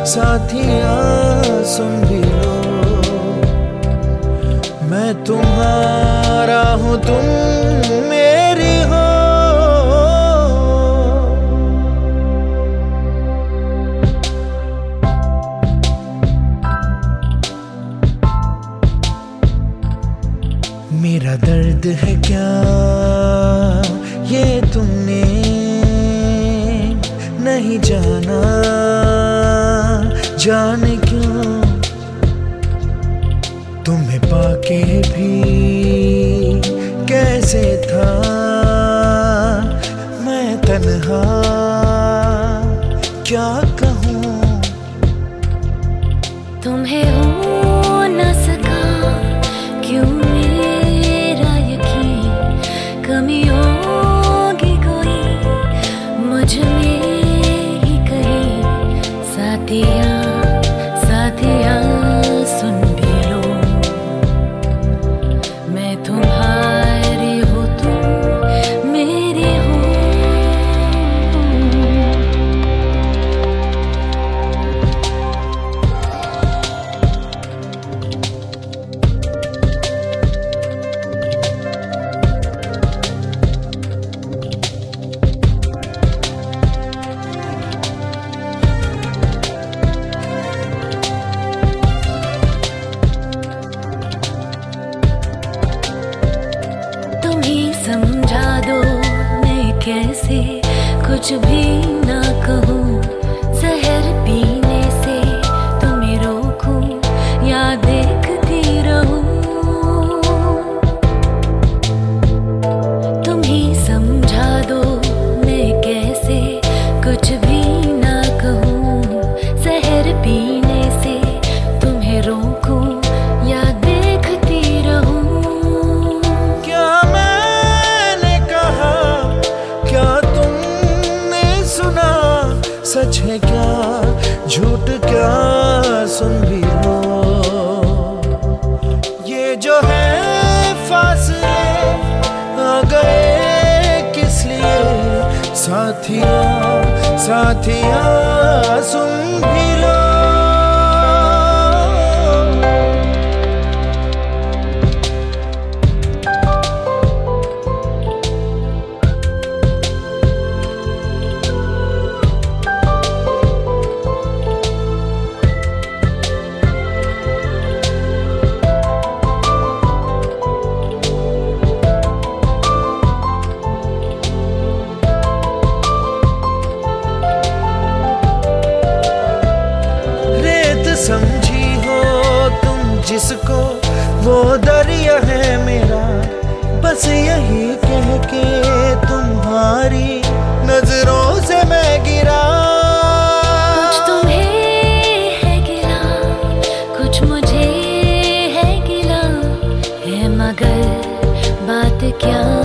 साथिया सुन भी लो, मैं तुम्हारा हूँ तुम मेरी हो। मेरा दर्द है क्या ये तुमने नहीं जाना, जाने क्यों तुम्हें पाके भी कैसे था मैं तन्हा, क्या कहूँ तुम्हें हो न सका क्यों मेरा यकीन, कमी होगी कोई मुझ में ही कहीं। साथिया साथिया सुन भी लो, मैं तुम्हारी हूँ तुम मेरी हो। समझा दो मैं कैसे कुछ भी ना कहूँ, जहर पीने से तुम्हें रोकूं या देखती रहूं। तुम ही समझा दो मैं कैसे कुछ भी ना कहूँ, जहर पीने से तुम्हें रोकूं या देखती रहूं। सच है क्या झूठ क्या सुन भी लो, ये जो है फासले आ गए किस लिए। साथिया साथिया सुन भी लो, समझी हो तुम जिसको वो दरिया है मेरा, बस यही कह के तुम्हारी नजरों से मैं गिरा। कुछ तुम्हें है गिला कुछ मुझे है गिला है, मगर बात क्या